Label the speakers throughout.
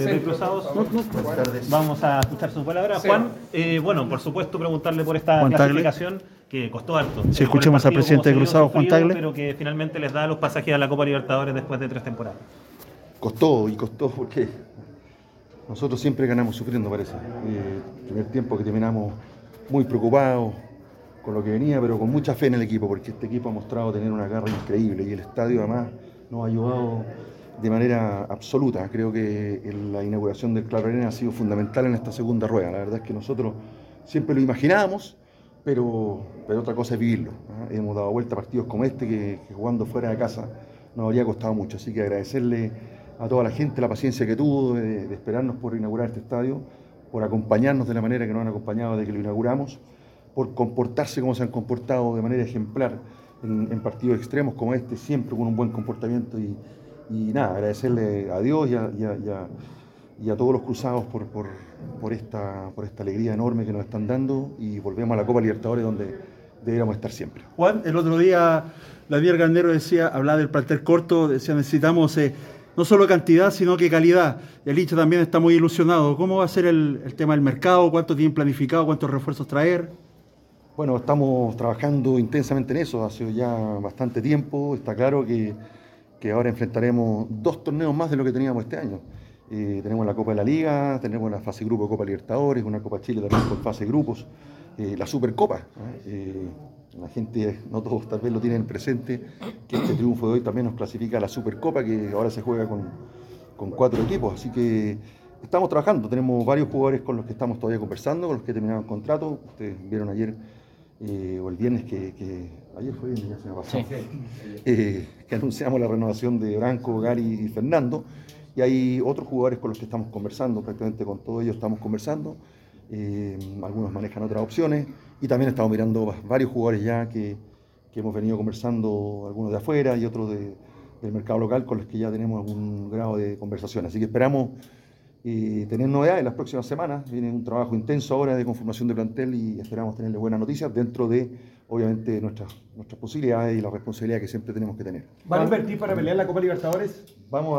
Speaker 1: de Cruzados.
Speaker 2: Buenas tardes.
Speaker 1: Vamos a escuchar sus palabras.
Speaker 3: Sí.
Speaker 1: Juan, bueno, por supuesto preguntarle por esta
Speaker 4: Juan Tagle.
Speaker 1: clasificación que costó harto.
Speaker 4: Sí, escuchemos al presidente de Cruzados, Juan Tagle.
Speaker 1: Pero que finalmente les da los pasajes a la Copa Libertadores después de 3 temporadas.
Speaker 2: Costó porque nosotros siempre ganamos sufriendo, parece. Primer tiempo que terminamos muy preocupados con lo que venía, pero con mucha fe en el equipo, porque este equipo ha mostrado tener una garra increíble y el estadio además nos ha ayudado de manera absoluta. Creo que la inauguración del Claro Arena ha sido fundamental en esta segunda rueda. La verdad es que nosotros siempre lo imaginábamos, pero otra cosa es vivirlo. Hemos dado vuelta a partidos como este que jugando fuera de casa nos habría costado mucho, así que agradecerle a toda la gente la paciencia que tuvo de esperarnos por inaugurar este estadio, por acompañarnos de la manera que nos han acompañado desde que lo inauguramos, por comportarse como se han comportado de manera ejemplar en partidos extremos como este, siempre con un buen comportamiento y nada, agradecerle a Dios y a todos los cruzados por esta alegría enorme que nos están dando y volvemos a la Copa Libertadores donde deberíamos estar siempre.
Speaker 4: Juan, el otro día Vladimir Garnero hablaba del plantel corto, decía necesitamos no solo cantidad sino que calidad. El hincha también está muy ilusionado. ¿Cómo va a ser el tema del mercado? ¿Cuánto tienen planificado? ¿Cuántos refuerzos traer?
Speaker 2: Bueno, estamos trabajando intensamente en eso, hace ya bastante tiempo. Está claro que ahora enfrentaremos 2 torneos más de lo que teníamos este año. Tenemos la Copa de la Liga, tenemos la fase grupo de Copa Libertadores, una Copa Chile también por fase grupos, la Supercopa. La gente, no todos tal vez lo tienen presente, que este triunfo de hoy también nos clasifica a la Supercopa, que ahora se juega con 4 equipos, así que estamos trabajando. Tenemos varios jugadores con los que estamos todavía conversando, con los que terminaron contrato. Ustedes vieron ayer o el viernes ayer fue viernes, ya se me pasó, que anunciamos la renovación de Branco, Gary y Fernando, y hay otros jugadores con los que estamos conversando, prácticamente con todos ellos estamos conversando, algunos manejan otras opciones, y también estamos mirando varios jugadores ya que hemos venido conversando, algunos de afuera y otros del mercado local, con los que ya tenemos algún grado de conversación, así que esperamos tener novedades en las próximas semanas. Viene un trabajo intenso ahora de conformación de plantel y esperamos tenerle buenas noticias dentro de, obviamente, nuestras posibilidades y la responsabilidad que siempre tenemos que tener.
Speaker 4: ¿Van a invertir para pelear la Copa Libertadores?
Speaker 2: Vamos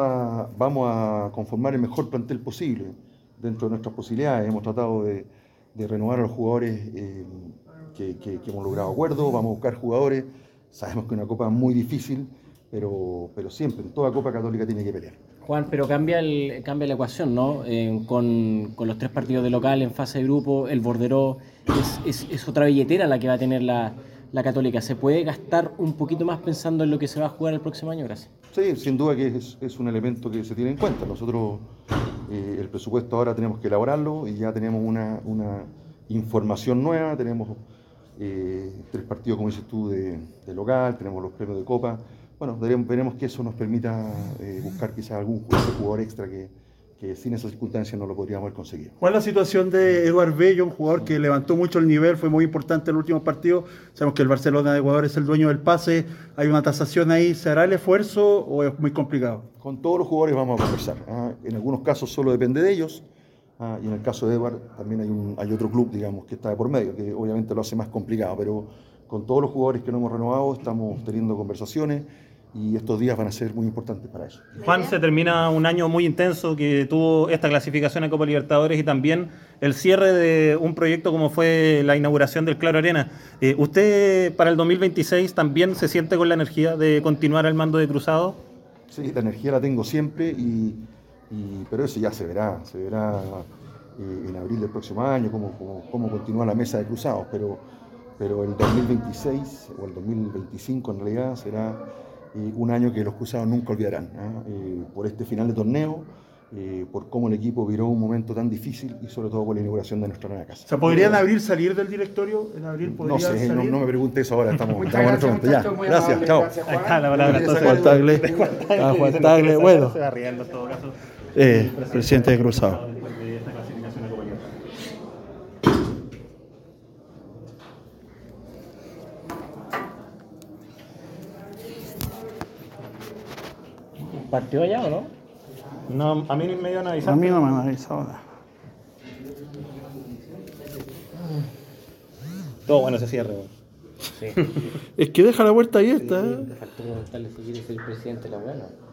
Speaker 2: a conformar el mejor plantel posible dentro de nuestras posibilidades. Hemos tratado de renovar a los jugadores que hemos logrado acuerdos. Vamos a buscar jugadores. Sabemos que es una copa muy difícil, pero siempre, en toda Copa Católica tiene que pelear.
Speaker 3: Juan, pero cambia la ecuación, ¿no? Con los 3 partidos de local en fase de grupo, el Borderó, es otra billetera la que va a tener la Católica. ¿Se puede gastar un poquito más pensando en lo que se va a jugar el próximo año? Gracias.
Speaker 2: Sí, sin duda que es un elemento que se tiene en cuenta. Nosotros el presupuesto ahora tenemos que elaborarlo y ya tenemos una información nueva, tenemos 3 partidos, como dices tú, de local, tenemos los premios de Copa. Bueno, veremos que eso nos permita buscar quizás algún jugador extra que sin esas circunstancias no lo podríamos haber conseguido.
Speaker 4: ¿Cuál es la situación de Eduard Bello, un jugador que levantó mucho el nivel, fue muy importante en el último partido? Sabemos que el Barcelona de Ecuador es el dueño del pase, hay una tasación ahí, ¿se hará el esfuerzo o es muy complicado?
Speaker 2: Con todos los jugadores vamos a conversar. En algunos casos solo depende de ellos, y en el caso de Eduard también hay otro club, digamos, que está de por medio, que obviamente lo hace más complicado, pero con todos los jugadores que no hemos renovado estamos teniendo conversaciones, y estos días van a ser muy importantes para eso.
Speaker 1: Juan, se termina un año muy intenso que tuvo esta clasificación a Copa Libertadores y también el cierre de un proyecto como fue la inauguración del Claro Arena. ¿Usted para el 2026 también se siente con la energía de continuar al mando de Cruzado?
Speaker 2: Sí, la energía la tengo siempre, pero eso ya se verá en abril del próximo año, cómo continúa la mesa de Cruzados, pero el 2026 o el 2025 en realidad será un año que los Cruzados nunca olvidarán, por este final de torneo, por cómo el equipo viró un momento tan difícil y sobre todo por la inauguración de nuestra nueva casa.
Speaker 4: O sea, ¿podría en abril salir del directorio? ¿En abril podría
Speaker 2: no sé,
Speaker 4: salir?
Speaker 2: No me pregunte eso ahora, estamos en
Speaker 3: gracias,
Speaker 2: otro momento. Ya, gracias, chao.
Speaker 1: Ahí está la palabra. Entonces,
Speaker 4: Juan Tagle, Juan Tagle, bueno,
Speaker 1: se va riendo en todo caso.
Speaker 4: presidente de Cruzado.
Speaker 1: Después de esta clasificación a Copa Libertadores.
Speaker 3: ¿Partió allá o no?
Speaker 1: No, a mí me dio a avisar.
Speaker 4: A mí no me han avisado nada.
Speaker 1: Todo bueno ese cierre.
Speaker 3: Sí.
Speaker 4: Es que deja la puerta abierta.
Speaker 3: Le faltó preguntarle si quiere ser presidente de la UNA.